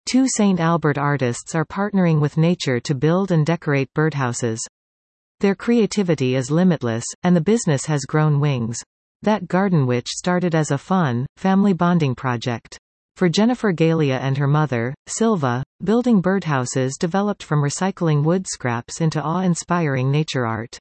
Two St. Albert artists are partnering with nature to build and decorate birdhouses. Their creativity is limitless, and the business has grown wings. That Garden Witch started as a fun, family bonding project. For Jennifer Galea and her mother, Silva, building birdhouses developed from recycling wood scraps into awe-inspiring nature art.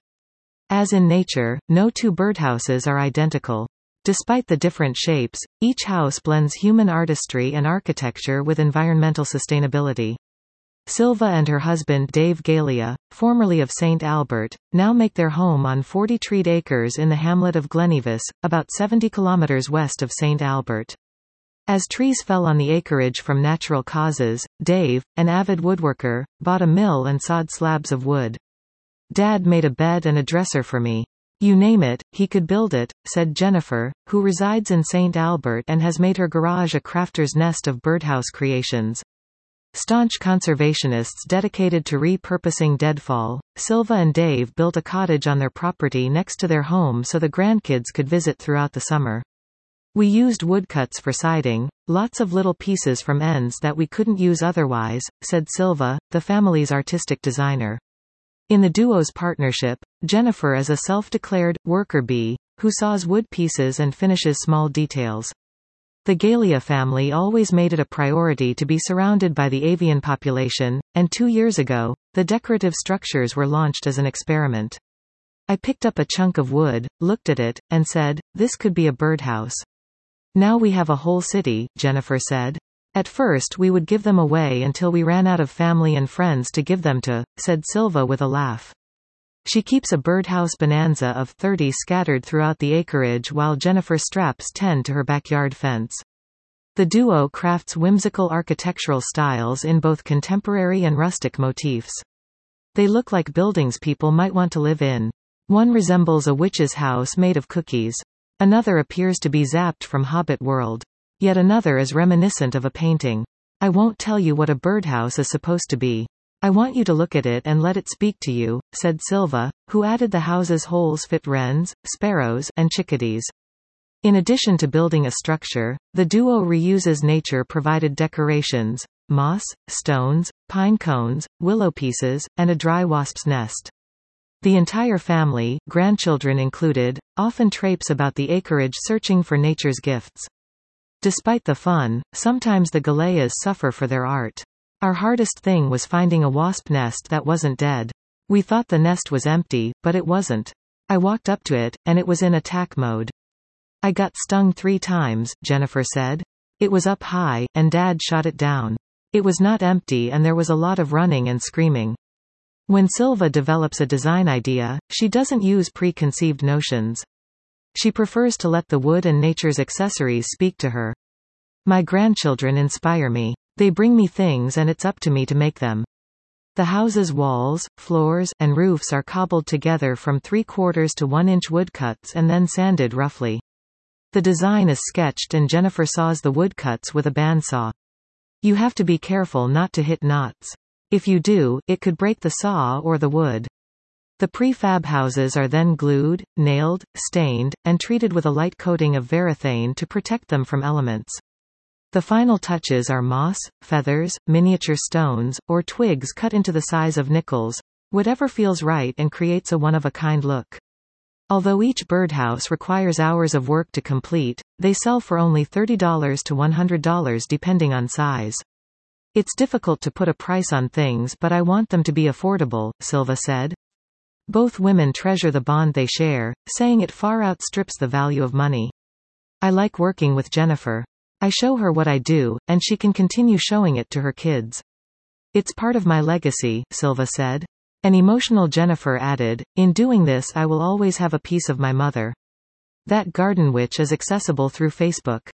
As in nature, no two birdhouses are identical. Despite the different shapes, each house blends human artistry and architecture with environmental sustainability. Silva and her husband Dave Galea, formerly of St. Albert, now make their home on 40 treed acres in the hamlet of Glenevis, about 70 kilometers west of St. Albert. As trees fell on the acreage from natural causes, Dave, an avid woodworker, bought a mill and sawed slabs of wood. "Dad made a bed and a dresser for me. You name it, he could build it," said Jennifer, who resides in St. Albert and has made her garage a crafter's nest of birdhouse creations. Staunch conservationists dedicated to repurposing deadfall, Silva and Dave built a cottage on their property next to their home so the grandkids could visit throughout the summer. "We used woodcuts for siding, lots of little pieces from ends that we couldn't use otherwise," said Silva, the family's artistic designer. In the duo's partnership, Jennifer is a self-declared worker bee, who saws wood pieces and finishes small details. The Galea family always made it a priority to be surrounded by the avian population, and 2 years ago, the decorative structures were launched as an experiment. "I picked up a chunk of wood, looked at it, and said, this could be a birdhouse. Now we have a whole city," Jennifer said. "At first we would give them away until we ran out of family and friends to give them to," said Silva with a laugh. She keeps a birdhouse bonanza of 30 scattered throughout the acreage while Jennifer straps 10 to her backyard fence. The duo crafts whimsical architectural styles in both contemporary and rustic motifs. They look like buildings people might want to live in. One resembles a witch's house made of cookies. Another appears to be zapped from Hobbit World. Yet another is reminiscent of a painting. "I won't tell you what a birdhouse is supposed to be. I want you to look at it and let it speak to you," said Silva, who added the house's holes fit wrens, sparrows, and chickadees. In addition to building a structure, the duo reuses nature-provided decorations: moss, stones, pine cones, willow pieces, and a dry wasp's nest. The entire family, grandchildren included, often traipse about the acreage searching for nature's gifts. Despite the fun, sometimes the Galeas suffer for their art. "Our hardest thing was finding a wasp nest that wasn't dead. We thought the nest was empty, but it wasn't. I walked up to it, and it was in attack mode. I got stung 3 times, Jennifer said. "It was up high, and Dad shot it down. It was not empty and there was a lot of running and screaming." When Silva develops a design idea, she doesn't use preconceived notions. She prefers to let the wood and nature's accessories speak to her. "My grandchildren inspire me. They bring me things and it's up to me to make them." The house's walls, floors, and roofs are cobbled together from 3/4 to 1-inch woodcuts and then sanded roughly. The design is sketched and Jennifer saws the woodcuts with a bandsaw. You have to be careful not to hit knots. If you do, it could break the saw or the wood. The prefab houses are then glued, nailed, stained, and treated with a light coating of varathane to protect them from elements. The final touches are moss, feathers, miniature stones, or twigs cut into the size of nickels, whatever feels right and creates a one-of-a-kind look. Although each birdhouse requires hours of work to complete, they sell for only $30 to $100 depending on size. "It's difficult to put a price on things, but I want them to be affordable," Silva said. Both women treasure the bond they share, saying it far outstrips the value of money. "I like working with Jennifer. I show her what I do, and she can continue showing it to her kids. It's part of my legacy," Silva said. An emotional Jennifer added, "In doing this I will always have a piece of my mother." That Garden Witch is accessible through Facebook.